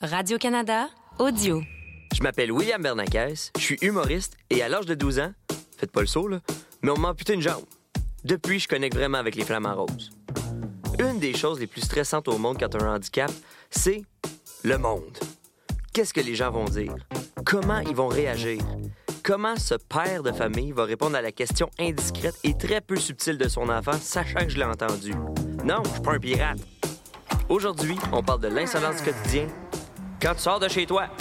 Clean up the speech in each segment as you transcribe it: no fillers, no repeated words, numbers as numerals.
Radio-Canada, audio. Je m'appelle William Bernacques, je suis humoriste et à l'âge de 12 ans, faites pas le saut, là, mais on m'a amputé une jambe. Depuis, je connecte vraiment avec les flamants roses. Une des choses les plus stressantes au monde quand tu as un handicap, c'est le monde. Qu'est-ce que les gens vont dire? Comment ils vont réagir? Comment ce père de famille va répondre à la question indiscrète et très peu subtile de son enfant, sachant que je l'ai entendu? Non, je suis pas un pirate. Aujourd'hui, on parle de l'insolence du quotidien quand tu sors de chez toi.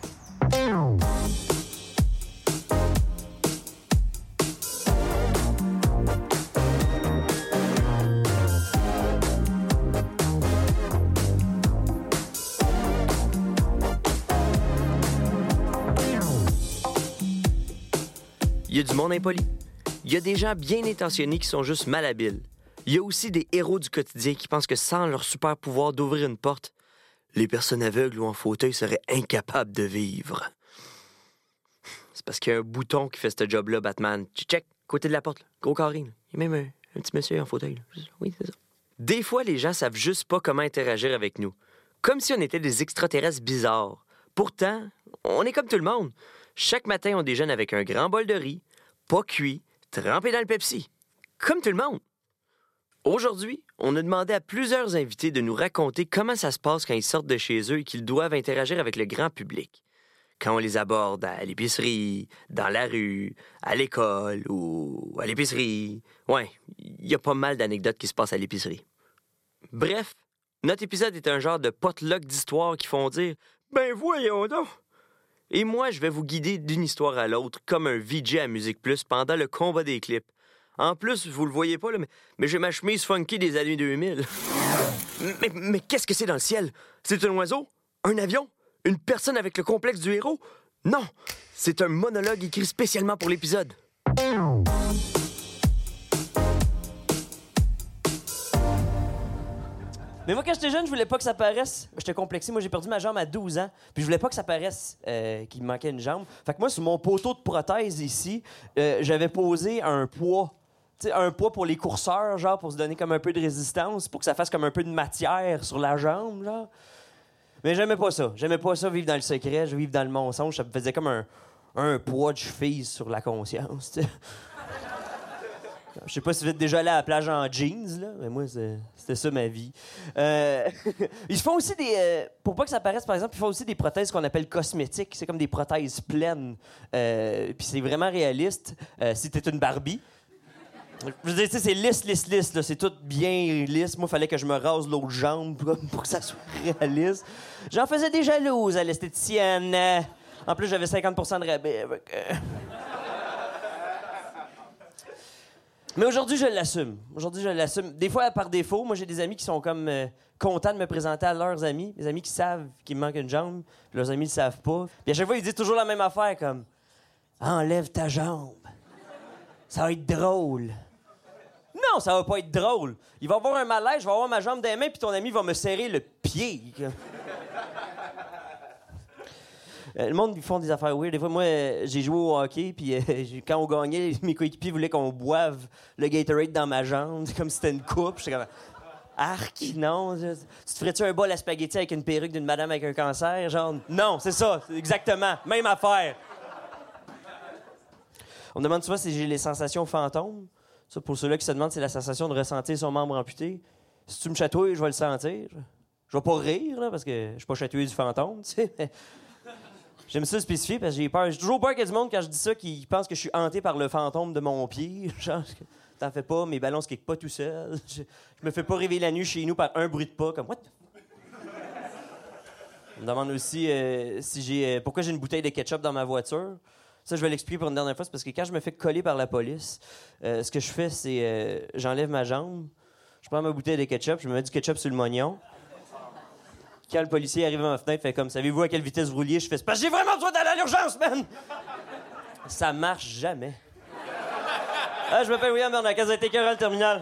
Il y a du monde impoli. Il y a des gens bien intentionnés qui sont juste malhabiles. Il y a aussi des héros du quotidien qui pensent que sans leur super pouvoir d'ouvrir une porte, les personnes aveugles ou en fauteuil seraient incapables de vivre. C'est parce qu'il y a un bouton qui fait ce job-là, Batman. Check, côté de la porte, là. Gros carré. Là. Il y a même un petit monsieur en fauteuil. Là. Oui, c'est ça. Des fois, les gens savent juste pas comment interagir avec nous. Comme si on était des extraterrestres bizarres. Pourtant, on est comme tout le monde. Chaque matin, on déjeune avec un grand bol de riz, pas cuit, trempé dans le Pepsi. Comme tout le monde. Aujourd'hui, on a demandé à plusieurs invités de nous raconter comment ça se passe quand ils sortent de chez eux et qu'ils doivent interagir avec le grand public. Quand on les aborde à l'épicerie, dans la rue, à l'école ou à l'épicerie. Ouais, il y a pas mal d'anecdotes qui se passent à l'épicerie. Bref, notre épisode est un genre de potluck d'histoires qui font dire « Ben voyons donc! » Et moi, je vais vous guider d'une histoire à l'autre comme un VJ à Musique Plus pendant le combat des clips. En plus, vous le voyez pas, là, mais j'ai ma chemise funky des années 2000. mais qu'est-ce que c'est dans le ciel? C'est un oiseau? Un avion? Une personne avec le complexe du héros? Non! C'est un monologue écrit spécialement pour l'épisode. Mais moi, quand j'étais jeune, je voulais pas que ça paraisse. J'étais complexé. Moi, j'ai perdu ma jambe à 12 ans. Puis je voulais pas que ça paraisse qu'il me manquait une jambe. Fait que moi, sur mon poteau de prothèse ici, j'avais posé un poids. Tu sais, un poids pour les courseurs, genre, pour se donner comme un peu de résistance, pour que ça fasse comme un peu de matière sur la jambe, genre. Mais j'aimais pas ça. J'aimais pas ça, vivre dans le secret, je vivre dans le mensonge. Ça me faisait comme un poids de cheville sur la conscience, tu sais. Je sais pas si vous êtes déjà allé à la plage en jeans, là, mais moi, c'était ça ma vie. Ils font aussi des... pour pas que ça paraisse, par exemple, ils font aussi des prothèses qu'on appelle cosmétiques. C'est comme des prothèses pleines. Puis c'est vraiment réaliste. Si t'es une Barbie... Je veux dire, tu sais, c'est lisse, là. C'est tout bien lisse. Moi, il fallait que je me rase l'autre jambe pour que ça soit réaliste. J'en faisais des jalouses à l'esthéticienne. En plus, j'avais 50% de rabais. Mais aujourd'hui, je l'assume. Des fois, par défaut, moi, j'ai des amis qui sont comme contents de me présenter à leurs amis. Des amis qui savent qu'il me manque une jambe. Puis leurs amis ne le savent pas. Puis à chaque fois, ils disent toujours la même affaire, comme « Enlève ta jambe. Ça va être drôle. » Non, ça va pas être drôle. Il va avoir un malaise, je vais avoir ma jambe dans les mains, puis ton ami va me serrer le pied. Le monde, ils font des affaires weird. Des fois, moi, j'ai joué au hockey, puis quand on gagnait, mes coéquipiers voulaient qu'on boive le Gatorade dans ma jambe, comme si c'était une coupe. J'étais comme... Arc, non. Tu te ferais-tu un bol à spaghetti avec une perruque d'une madame avec un cancer? Genre, non, c'est ça, exactement. Même affaire. On me demande souvent si j'ai les sensations fantômes. Ça, pour ceux-là qui se demandent, c'est la sensation de ressentir son membre amputé. Si tu me chatouilles, je vais le sentir. Je vais pas rire, là, parce que je suis pas chatouillé du fantôme, tu sais. J'aime ça le spécifier parce que j'ai peur. J'ai toujours peur qu'il y ait du monde, quand je dis ça, qui pense que je suis hanté par le fantôme de mon pied. Genre, t'en fais pas, mes ballons se kickent pas tout seul. Je me fais pas réveiller la nuit chez nous par un bruit de pas, comme what? On me demande aussi pourquoi j'ai une bouteille de ketchup dans ma voiture. Ça, je vais l'expliquer pour une dernière fois. C'est parce que quand je me fais coller par la police, ce que je fais, c'est j'enlève ma jambe, je prends ma bouteille de ketchup, je me mets du ketchup sur le mognon. Quand le policier arrive à ma fenêtre, fait comme « Savez-vous à quelle vitesse vous rouliez? » Je fais « C'est parce que j'ai vraiment besoin d'aller à l'urgence, man! » Ça marche jamais. Ah, je m'appelle William Bernacques, vous êtes écœurant le terminal.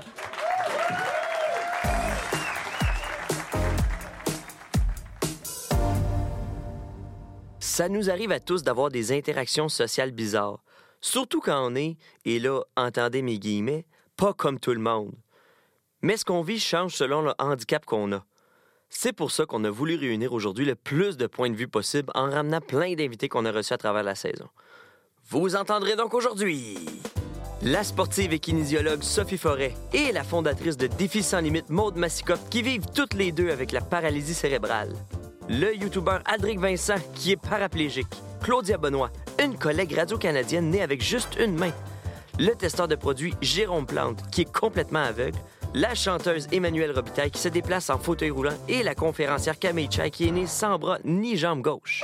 Ça nous arrive à tous d'avoir des interactions sociales bizarres. Surtout quand on est, et là, entendez mes guillemets, pas comme tout le monde. Mais ce qu'on vit change selon le handicap qu'on a. C'est pour ça qu'on a voulu réunir aujourd'hui le plus de points de vue possible en ramenant plein d'invités qu'on a reçus à travers la saison. Vous entendrez donc aujourd'hui la sportive et kinésiologue Sophie Forêt et la fondatrice de Défis sans limite Maude Massicotte qui vivent toutes les deux avec la paralysie cérébrale. Le youtubeur Aldric Vincent qui est paraplégique. Claudia Benoît, une collègue radio-canadienne née avec juste une main. Le testeur de produits Jérôme Plante qui est complètement aveugle. La chanteuse Emmanuelle Robitaille qui se déplace en fauteuil roulant et la conférencière Camille Chai qui est née sans bras ni jambe gauche.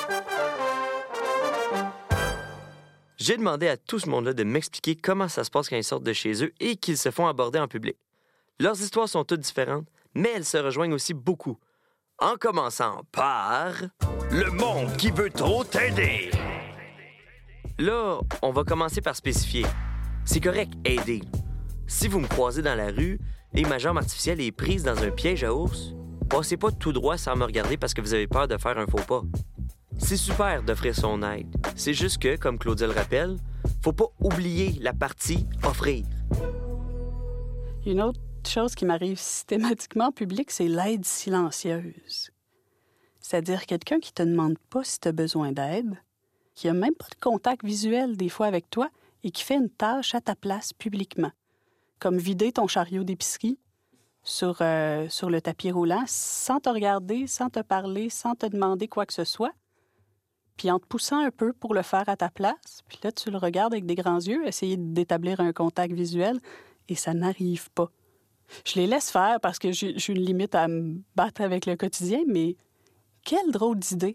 J'ai demandé à tout ce monde-là de m'expliquer comment ça se passe quand ils sortent de chez eux et qu'ils se font aborder en public. Leurs histoires sont toutes différentes, mais elles se rejoignent aussi beaucoup. En commençant par... Le monde qui veut trop t'aider! Là, on va commencer par spécifier. C'est correct, aider. Si vous me croisez dans la rue et ma jambe artificielle est prise dans un piège à ours, passez pas tout droit sans me regarder parce que vous avez peur de faire un faux pas. C'est super d'offrir son aide. C'est juste que, comme Claudia le rappelle, faut pas oublier la partie « offrir ». Une autre chose qui m'arrive systématiquement en public, c'est l'aide silencieuse. C'est-à-dire quelqu'un qui te demande pas si tu as besoin d'aide, qui a même pas de contact visuel des fois avec toi et qui fait une tâche à ta place publiquement, comme vider ton chariot d'épicerie sur le tapis roulant sans te regarder, sans te parler, sans te demander quoi que ce soit, puis en te poussant un peu pour le faire à ta place, puis là, tu le regardes avec des grands yeux, essayer d'établir un contact visuel, et ça n'arrive pas. Je les laisse faire parce que j'ai une limite à me battre avec le quotidien, mais quelle drôle d'idée!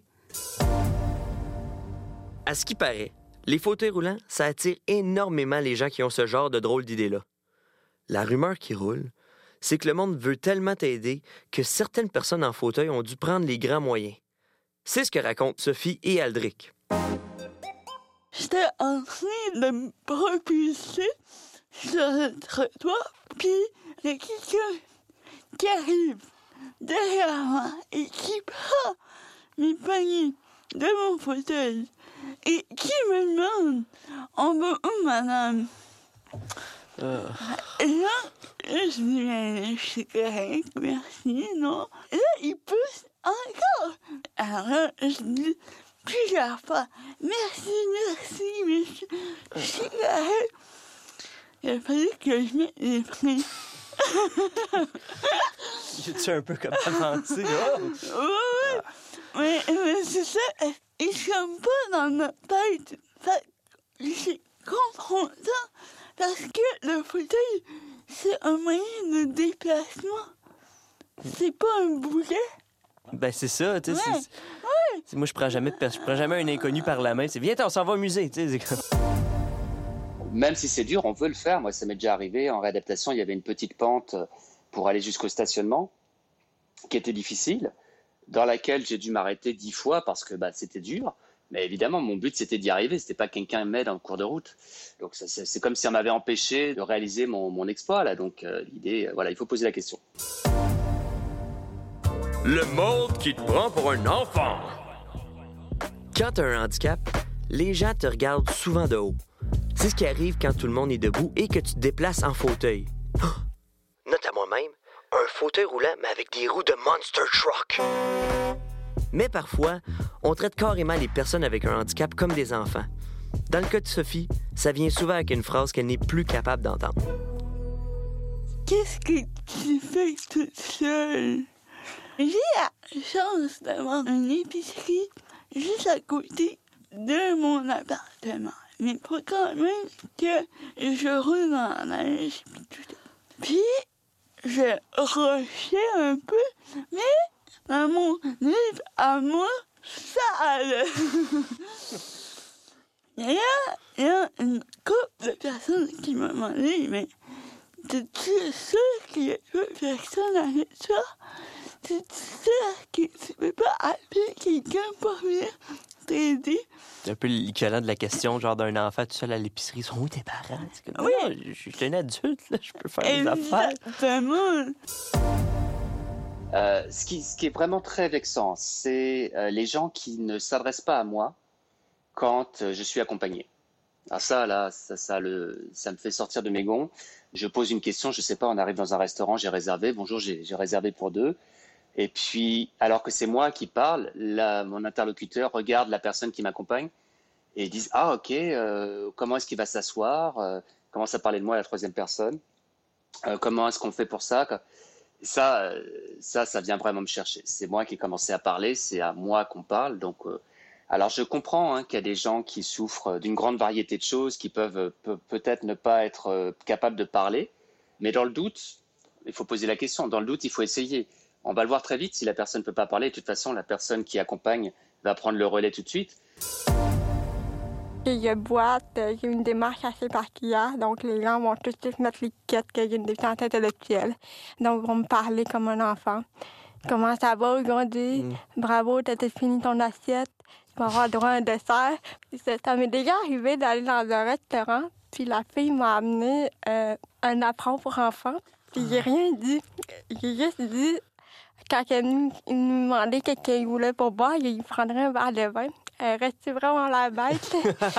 À ce qui paraît, les fauteuils roulants, ça attire énormément les gens qui ont ce genre de drôle d'idée-là. La rumeur qui roule, c'est que le monde veut tellement t'aider que certaines personnes en fauteuil ont dû prendre les grands moyens. C'est ce que racontent Sophie et Aldric. J'étais en train de me propulser sur le trottoir, puis il y a quelqu'un qui arrive derrière moi et qui prend mes poignets de mon fauteuil et qui me demande « On va où, madame? » Et là, je dis « Mais je suis correct, merci, non? » Et là, il pousse encore. Alors là, je dis plusieurs fois « Merci, mais je suis correct. » Il a fallu que je mette les freins. J'ai-tu un peu comme avancé, là? Oui, mais c'est ça. Ils sont pas dans notre tête. Fait que c'est confrontant parce que le fauteuil, c'est un moyen de déplacement. C'est pas un boulet. Ben, c'est ça, tu sais. Moi, je prends jamais un inconnu par la main. C'est viens, on s'en va au musée, tu sais. Même si c'est dur, on veut le faire. Moi, ça m'est déjà arrivé. En réadaptation, il y avait une petite pente pour aller jusqu'au stationnement qui était difficile, dans laquelle j'ai dû m'arrêter 10 fois parce que c'était dur. Mais évidemment, mon but, c'était d'y arriver. C'était pas que quelqu'un m'aide en cours de route. Donc, c'est comme si on m'avait empêché de réaliser mon exploit, là. Donc, l'idée, il faut poser la question. Le monde qui te prend pour un enfant. Quand tu as un handicap, les gens te regardent souvent de haut. C'est ce qui arrive quand tout le monde est debout et que tu te déplaces en fauteuil. Note à moi-même, un fauteuil roulant, mais avec des roues de Monster Truck. Mais parfois, on traite carrément les personnes avec un handicap comme des enfants. Dans le cas de Sophie, ça vient souvent avec une phrase qu'elle n'est plus capable d'entendre. Qu'est-ce que tu fais toute seule? J'ai la chance d'avoir une épicerie juste à côté de mon appartement. Mais pas quand même que je roule dans la neige puis tout ça. Puis, je rushais un peu, mais dans mon livre à moi, ça allait. Il y a une couple de personnes qui m'ont demandé, mais t'es-tu sûr qu'il y a d'autres personnes avec ça? T'es-tu sûr que tu peux pas appeler quelqu'un pour venir t'aider? C'est un peu l'équivalent de la question, genre d'un enfant tout seul à l'épicerie. Sont où tes parents? Comme, oui. Non, je suis un adulte, là, je peux faire des affaires. Exactement. Ce qui est vraiment très vexant, c'est les gens qui ne s'adressent pas à moi quand je suis accompagné. Alors ça me fait sortir de mes gonds. Je pose une question, je sais pas, on arrive dans un restaurant, j'ai réservé. Bonjour, j'ai réservé pour 2. Et puis, alors que c'est moi qui parle, mon interlocuteur regarde la personne qui m'accompagne et ils disent « Ah, ok, comment est-ce qu'il va s'asseoir commence à parler de moi à la troisième personne. Comment est-ce qu'on fait pour ça ?» Ça vient vraiment me chercher. C'est moi qui ai commencé à parler, c'est à moi qu'on parle. Donc, alors je comprends qu'il y a des gens qui souffrent d'une grande variété de choses, qui peuvent peut-être ne pas être capables de parler. Mais dans le doute, il faut poser la question. Dans le doute, il faut essayer. On va le voir très vite si la personne ne peut pas parler. De toute façon, la personne qui accompagne va prendre le relais tout de suite. Il y a boîte, il y a une démarche assez particulière, donc les gens vont tout de suite mettre l'étiquette qu'il y a une déficience intellectuelle. Donc, ils vont me parler comme un enfant. Comment ça va aujourd'hui? Bravo, t'as fini ton assiette. Tu vas avoir droit à un dessert. Puis ça m'est déjà arrivé d'aller dans un restaurant, puis la fille m'a amené un apron pour enfants, puis j'ai rien dit. J'ai juste dit, quand elle nous demandait qu'est-ce qu'elle voulait pour boire, il prendrait un verre de vin. Elle restait vraiment la bête.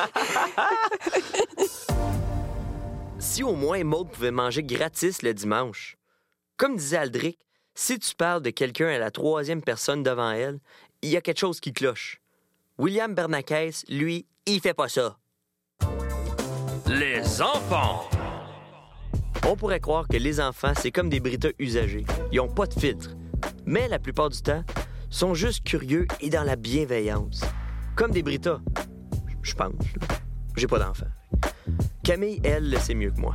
Si au moins Maude pouvait manger gratis le dimanche. Comme disait Aldric, si tu parles de quelqu'un à la troisième personne devant elle, il y a quelque chose qui cloche. William Bernakes, lui, il fait pas ça. Les enfants! On pourrait croire que les enfants, c'est comme des Brita usagés. Ils ont pas de filtre. Mais la plupart du temps, sont juste curieux et dans la bienveillance. Comme des Brita. Je pense. J'ai pas d'enfant. Camille, elle, le sait mieux que moi.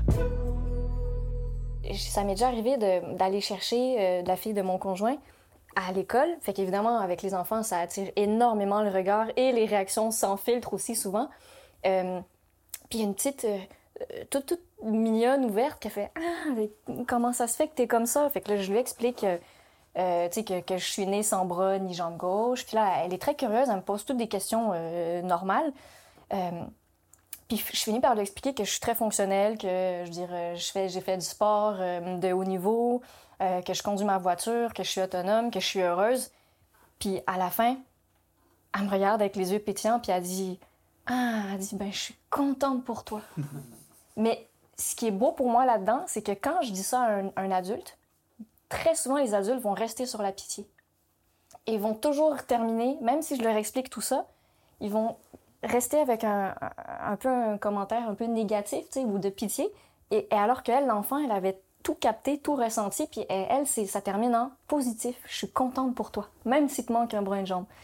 Ça m'est déjà arrivé d'aller chercher la fille de mon conjoint à l'école. Fait qu'évidemment, avec les enfants, ça attire énormément le regard et les réactions sans filtre aussi souvent. Puis il y a une petite, toute mignonne, ouverte, qui a fait « Ah, comment ça se fait que t'es comme ça? » Fait que là, je lui explique que je suis née sans bras ni jambe gauche. Puis là, elle est très curieuse, elle me pose toutes des questions normales. Puis je finis par lui expliquer que je suis très fonctionnelle, que je veux dire, j'ai fait du sport de haut niveau, que je conduis ma voiture, que je suis autonome, que je suis heureuse. Puis à la fin, elle me regarde avec les yeux pétillants, puis elle dit « Ah, ben je suis contente pour toi. » Mais ce qui est beau pour moi là-dedans, c'est que quand je dis ça à un adulte, très souvent les adultes vont rester sur la pitié. Et vont toujours terminer, même si je leur explique tout ça, ils vont rester avec un peu un commentaire un peu négatif, ou de pitié. Et alors qu'elle, l'enfant, elle avait tout capté, tout ressenti, puis elle, ça termine en positif. Je suis contente pour toi, même si te manque un bras et une jambe.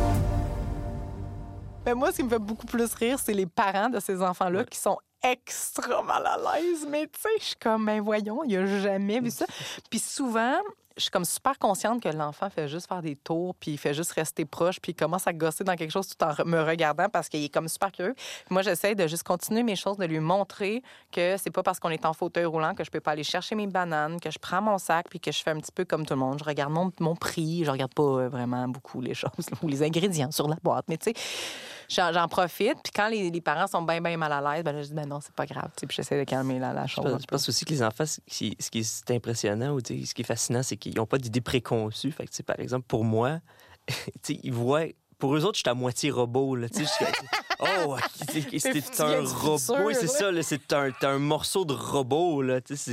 Ben moi, ce qui me fait beaucoup plus rire, c'est les parents de ces enfants-là qui sont extra mal à l'aise. Mais tu sais, je suis comme, ben voyons, il a jamais vu ça. Puis souvent, je suis comme super consciente que l'enfant fait juste faire des tours, puis il fait juste rester proche, puis il commence à gosser dans quelque chose tout en me regardant parce qu'il est comme super curieux. Puis moi, j'essaie de juste continuer mes choses, de lui montrer que c'est pas parce qu'on est en fauteuil roulant que je peux pas aller chercher mes bananes, que je prends mon sac, puis que je fais un petit peu comme tout le monde. Je regarde mon prix, je regarde pas vraiment beaucoup les choses ou les ingrédients sur la boîte, mais tu sais, j'en profite. Puis quand les parents sont bien mal à l'aise, ben là, je dis, ben non, c'est pas grave. Puis j'essaie de calmer la chose. Je pense aussi que les enfants, ce qui est impressionnant ou ce qui est fascinant, c'est qu'ils n'ont pas d'idées préconçues. Fait que, par exemple, pour moi, ils voient... Pour eux autres, je suis à moitié robot. Là, oh, c'est un robot. Oui, c'est ça. Là, c'est un morceau de robot. Là, c'est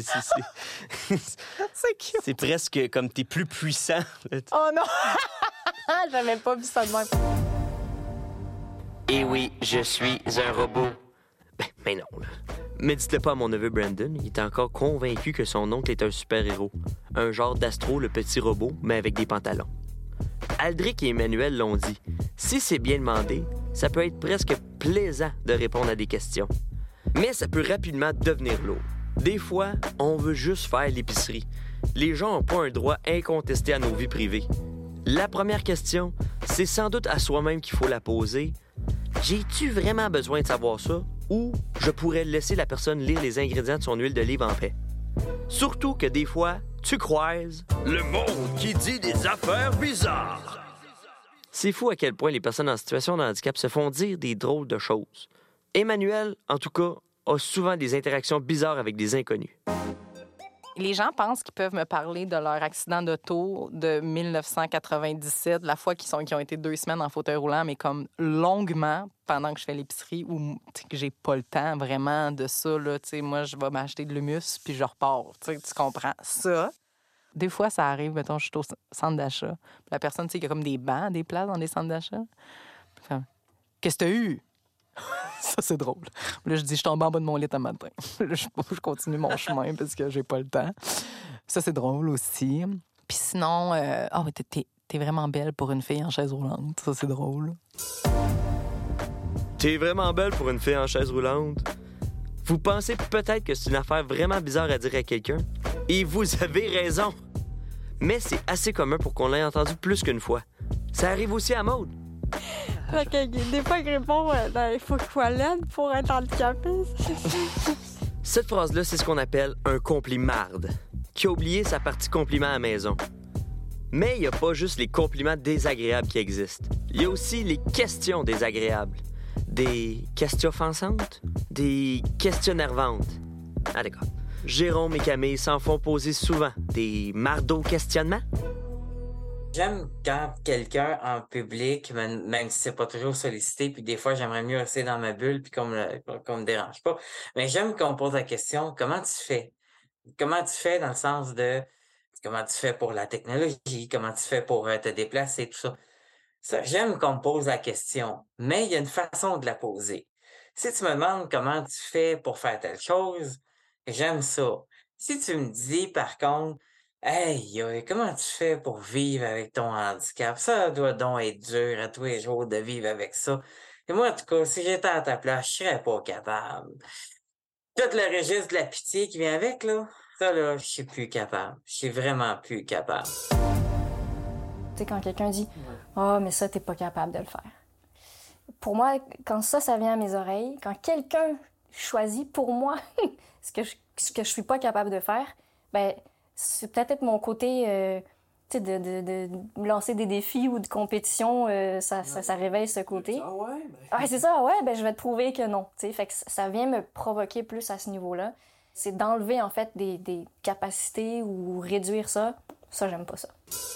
cute. C'est presque comme t'es plus puissant. Là, oh non! J'avais pas vu ça de même. Et oui, je suis un robot. Mais non, là. Mais dites-le pas à mon neveu Brandon, il est encore convaincu que son oncle est un super-héros. Un genre d'Astro, le petit robot, mais avec des pantalons. Aldric et Emmanuel l'ont dit. Si c'est bien demandé, ça peut être presque plaisant de répondre à des questions. Mais ça peut rapidement devenir lourd. Des fois, on veut juste faire l'épicerie. Les gens n'ont pas un droit incontesté à nos vies privées. La première question, c'est sans doute à soi-même qu'il faut la poser. J'ai-tu vraiment besoin de savoir ça? Ou je pourrais laisser la personne lire les ingrédients de son huile d'olive en paix? Surtout que des fois, tu croises... Le monde qui dit des affaires bizarres. C'est fou à quel point les personnes en situation de handicap se font dire des drôles de choses. Emmanuel, en tout cas, a souvent des interactions bizarres avec des inconnus. Les gens pensent qu'ils peuvent me parler de leur accident d'auto de 1997, la fois qu'ils ont été 2 semaines en fauteuil roulant, mais comme longuement pendant que je fais l'épicerie ou que j'ai pas le temps vraiment de ça. Là, moi, je vais m'acheter de l'humus puis je repars. Tu comprends ça? Des fois, ça arrive, mettons, je suis au centre d'achat. Puis la personne, tu sais, il y a comme des bancs, des places dans des centres d'achat. Puis, qu'est-ce que t'as eu? Ça, c'est drôle. Là, je dis, je tombe en bas de mon lit un matin. Là, je continue mon chemin parce que j'ai pas le temps. Ça, c'est drôle aussi. Puis sinon, t'es vraiment belle pour une fille en chaise roulante. Ça, c'est drôle. T'es vraiment belle pour une fille en chaise roulante. Vous pensez peut-être que c'est une affaire vraiment bizarre à dire à quelqu'un? Et vous avez raison. Mais c'est assez commun pour qu'on l'ait entendu plus qu'une fois. Ça arrive aussi à Maude. Fait que des fois, il répond il faut qu'il soit laide pour être handicapé. Cette phrase-là, c'est ce qu'on appelle un complimarde, qui a oublié sa partie compliment à la maison. Mais il n'y a pas juste les compliments désagréables qui existent. Il y a aussi les questions désagréables. Des questions offensantes, des questions énervantes. Ah d'accord. Jérôme et Camille s'en font poser souvent des mardeaux questionnements. J'aime quand quelqu'un en public, même si c'est pas toujours sollicité, puis des fois j'aimerais mieux rester dans ma bulle puis qu'on me dérange pas. Mais j'aime qu'on me pose la question, comment tu fais? Comment tu fais dans le sens de comment tu fais pour la technologie, comment tu fais pour te déplacer, tout ça. Ça, j'aime qu'on me pose la question, mais il y a une façon de la poser. Si tu me demandes comment tu fais pour faire telle chose, j'aime ça. Si tu me dis, par contre, hey, comment tu fais pour vivre avec ton handicap? Ça doit donc être dur à tous les jours de vivre avec ça. Et moi, en tout cas, si j'étais à ta place, je serais pas capable. Tout le registre de la pitié qui vient avec, là, ça, là, je suis plus capable. Je suis vraiment plus capable. Tu sais, quand quelqu'un dit « Ah, mais ça, t'es pas capable de le faire. » Pour moi, quand ça vient à mes oreilles, quand quelqu'un choisit pour moi ce que je suis pas capable de faire, ben c'est peut-être mon côté, tu sais, de me lancer des défis ou de compétition, ça réveille ce côté. Ah ouais? Ouais, c'est ça, ouais, ben je vais te prouver que non. Tu sais, fait que ça vient me provoquer plus à ce niveau-là. C'est d'enlever, en fait, des capacités ou réduire ça. Ça, j'aime pas ça.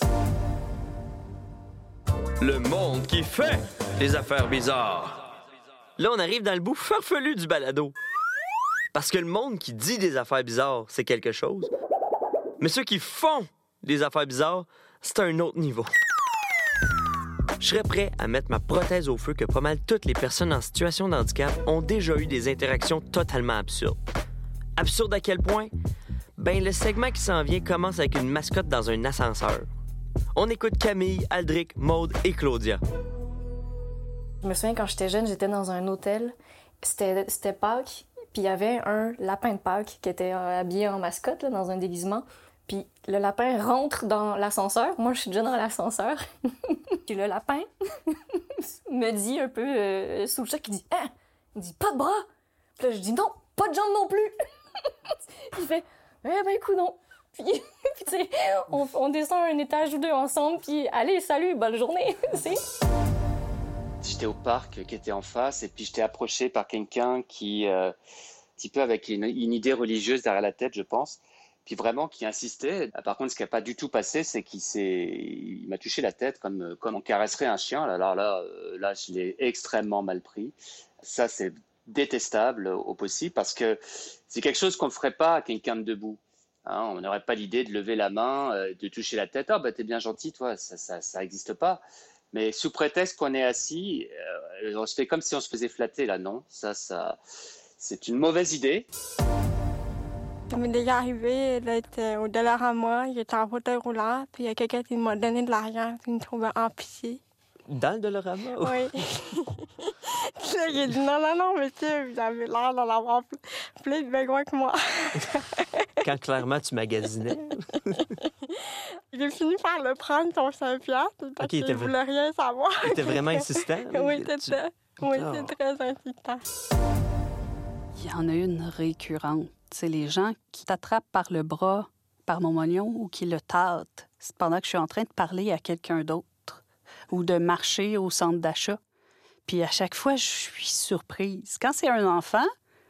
Le monde qui fait des affaires bizarres. Là, on arrive dans le bout farfelu du balado. Parce que le monde qui dit des affaires bizarres, c'est quelque chose. Mais ceux qui font des affaires bizarres, c'est un autre niveau. Je serais prêt à mettre ma prothèse au feu que pas mal toutes les personnes en situation de handicap ont déjà eu des interactions totalement absurdes. Absurde à quel point? Ben, le segment qui s'en vient commence avec une mascotte dans un ascenseur. On écoute Camille, Aldric, Maude et Claudia. Je me souviens, quand j'étais jeune, j'étais dans un hôtel. C'était Pâques, puis il y avait un lapin de Pâques qui était habillé en mascotte, là, dans un déguisement. Puis le lapin rentre dans l'ascenseur. Moi, je suis déjà dans l'ascenseur. Puis le lapin me dit un peu sous le choc, il dit « Hein? » Il dit « Pas de bras! » Puis là, je dis « Non, pas de jambes non plus! » Il fait « Eh ben, écoute, non! » Puis tu sais, on descend un étage ou deux ensemble, puis allez, salut, bonne journée, tu sais. J'étais au parc qui était en face, et puis j'étais approché par quelqu'un qui, un petit peu avec une idée religieuse derrière la tête, je pense, puis vraiment qui insistait. Par contre, ce qui n'a pas du tout passé, c'est il m'a touché la tête comme on caresserait un chien. Alors là, je l'ai extrêmement mal pris. Ça, c'est détestable au possible, parce que c'est quelque chose qu'on ne ferait pas à quelqu'un de debout. Hein, on n'aurait pas l'idée de lever la main, de toucher la tête. « Ah, bah, t'es bien gentil, toi. » Ça n'existe pas. Mais sous prétexte qu'on est assis, on se fait comme si on se faisait flatter, là, non. Ça, c'est une mauvaise idée. Ça m'est déjà arrivé d'être au Dollarama, j'étais en fauteuil roulant, puis il y a quelqu'un qui m'a donné de l'argent, puis il me trouvait en pitié. Dans le Dollarama? Oui. J'ai dit non, monsieur, vous avez l'air d'en avoir plus de besoin que moi. Quand clairement tu magasinais. J'ai fini par le prendre son 5$, parce qu'il ne voulait rien savoir. Il était vraiment insistant? Oui, c'était très insistant. Il y en a une récurrente. C'est les gens qui t'attrapent par le bras, par mon moignon, ou qui le tâtent pendant que je suis en train de parler à quelqu'un d'autre ou de marcher au centre d'achat. Puis à chaque fois, je suis surprise. Quand c'est un enfant,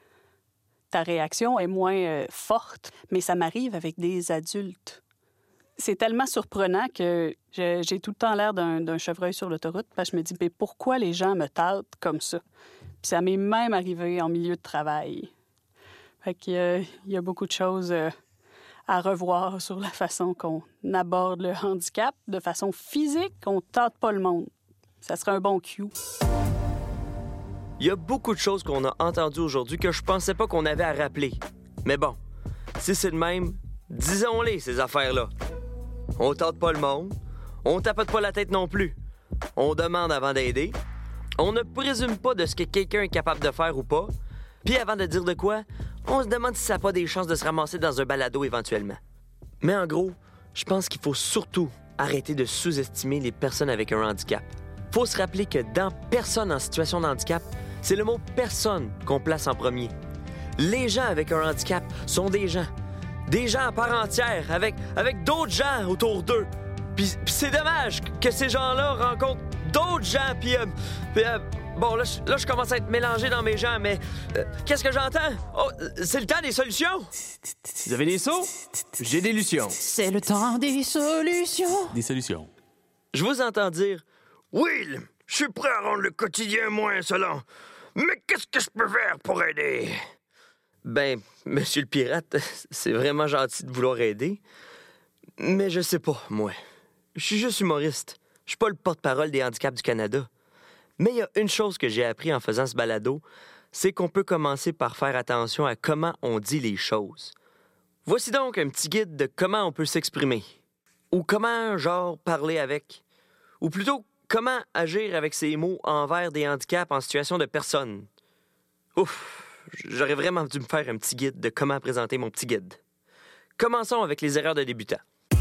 ta réaction est moins forte, mais ça m'arrive avec des adultes. C'est tellement surprenant que j'ai tout le temps l'air d'un chevreuil sur l'autoroute, parce que je me dis, mais pourquoi les gens me tâtent comme ça? Puis ça m'est même arrivé en milieu de travail. Fait qu'il y a beaucoup de choses à revoir sur la façon qu'on aborde le handicap de façon physique, qu'on tâte pas le monde. Ça serait un bon cue. Il y a beaucoup de choses qu'on a entendues aujourd'hui que je pensais pas qu'on avait à rappeler. Mais bon, si c'est de même, disons-les, ces affaires-là. On tente pas le monde, on tapote pas la tête non plus. On demande avant d'aider, on ne présume pas de ce que quelqu'un est capable de faire ou pas, puis avant de dire de quoi, on se demande si ça n'a pas des chances de se ramasser dans un balado éventuellement. Mais en gros, je pense qu'il faut surtout arrêter de sous-estimer les personnes avec un handicap. Faut se rappeler que dans personne en situation de handicap, c'est le mot « personne » qu'on place en premier. Les gens avec un handicap sont des gens à part entière, avec d'autres gens autour d'eux. Puis c'est dommage que ces gens-là rencontrent d'autres gens, bon, là, je commence à être mélangé dans mes gens, mais qu'est-ce que j'entends? Oh, c'est le temps des solutions! Vous avez des seaux? J'ai des lutions. C'est le temps des solutions. Des solutions. Je vous entends dire « Will, je suis prêt à rendre le quotidien moins insolent. Mais qu'est-ce que je peux faire pour aider? » Ben, monsieur le pirate, c'est vraiment gentil de vouloir aider. Mais je sais pas, moi. Je suis juste humoriste. Je suis pas le porte-parole des handicaps du Canada. Mais il y a une chose que j'ai appris en faisant ce balado, c'est qu'on peut commencer par faire attention à comment on dit les choses. Voici donc un petit guide de comment on peut s'exprimer. Ou comment, genre, parler avec. Ou plutôt, comment agir avec ces mots envers des handicaps en situation de personne. Ouf! J'aurais vraiment dû me faire un petit guide de comment présenter mon petit guide. Commençons avec les erreurs de débutants.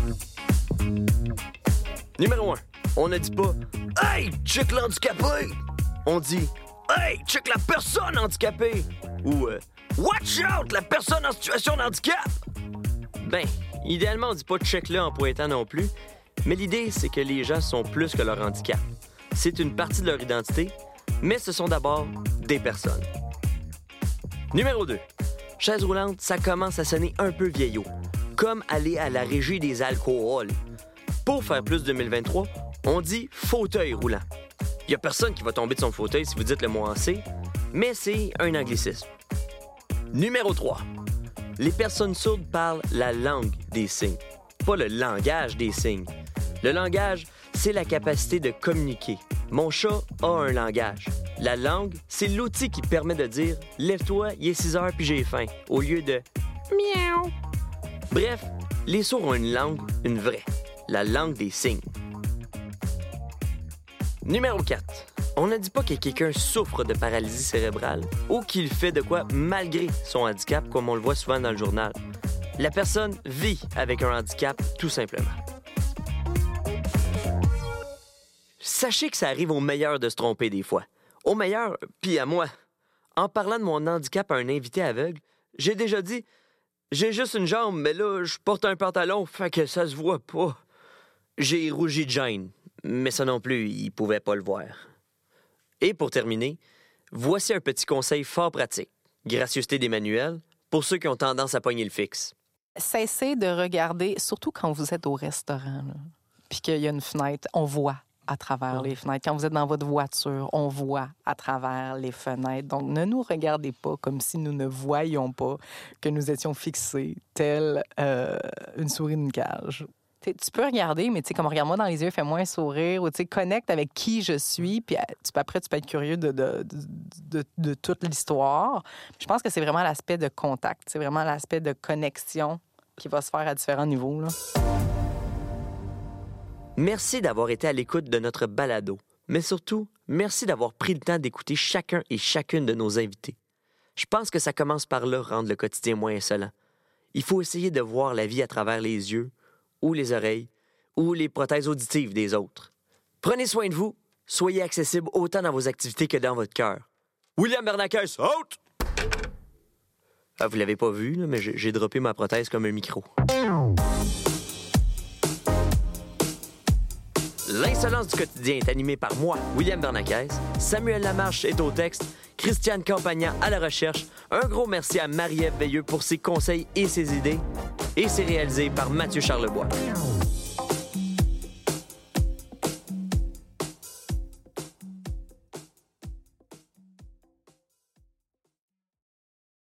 Numéro 1. On ne dit pas « Hey, check l'handicapé! » On dit « Hey, check la personne handicapée! » Ou « Watch out, la personne en situation de handicap! » Ben, idéalement, on dit pas « check-le » en pointant non plus, mais l'idée, c'est que les gens sont plus que leur handicap. C'est une partie de leur identité, mais ce sont d'abord des personnes. Numéro 2. Chaise roulante, ça commence à sonner un peu vieillot, comme aller à la régie des alcools. Pour faire plus 2023, on dit fauteuil roulant. Il y a personne qui va tomber de son fauteuil si vous dites le mot en C, mais c'est un anglicisme. Numéro 3. Les personnes sourdes parlent la langue des signes, pas le langage des signes. Le langage, c'est la capacité de communiquer. Mon chat a un langage. La langue, c'est l'outil qui permet de dire « Lève-toi, il est 6 heures puis j'ai faim » au lieu de « Miaou ». Bref, les sourds ont une langue, une vraie. La langue des signes. Numéro 4. On ne dit pas que quelqu'un souffre de paralysie cérébrale ou qu'il fait de quoi malgré son handicap, comme on le voit souvent dans le journal. La personne vit avec un handicap, tout simplement. Sachez que ça arrive au meilleur de se tromper des fois. Au meilleur, puis à moi. En parlant de mon handicap à un invité aveugle, j'ai déjà dit « J'ai juste une jambe, mais là, je porte un pantalon, fait que ça se voit pas. » J'ai rougi de gêne, mais ça non plus, il pouvait pas le voir. Et pour terminer, voici un petit conseil fort pratique. Gracieuseté d'Emmanuel, pour ceux qui ont tendance à pogner le fixe. Cessez de regarder, surtout quand vous êtes au restaurant, là, puis qu'il y a une fenêtre, on voit à travers les fenêtres. Quand vous êtes dans votre voiture, on voit à travers les fenêtres. Donc, ne nous regardez pas comme si nous ne voyions pas que nous étions fixés, telle une souris d'une cage. Tu peux regarder, mais comme regarde-moi dans les yeux, fais-moi un sourire, ou connecte avec qui je suis, puis après, tu peux être curieux de toute l'histoire. Je pense que c'est vraiment l'aspect de contact, c'est vraiment l'aspect de connexion qui va se faire à différents niveaux, là. Merci d'avoir été à l'écoute de notre balado, mais surtout, merci d'avoir pris le temps d'écouter chacun et chacune de nos invités. Je pense que ça commence par là, rendre le quotidien moins insolent. Il faut essayer de voir la vie à travers les yeux, ou les oreilles, ou les prothèses auditives des autres. Prenez soin de vous, soyez accessible autant dans vos activités que dans votre cœur. William Bernakes, out! Ah, vous l'avez pas vu, là, mais j'ai droppé ma prothèse comme un micro. L'insolence du quotidien est animée par moi, William Bernakes. Samuel Lamarche est au texte, Christiane Campagnan à la recherche. Un gros merci à Marie-Ève Veilleux pour ses conseils et ses idées. Et c'est réalisé par Mathieu Charlebois.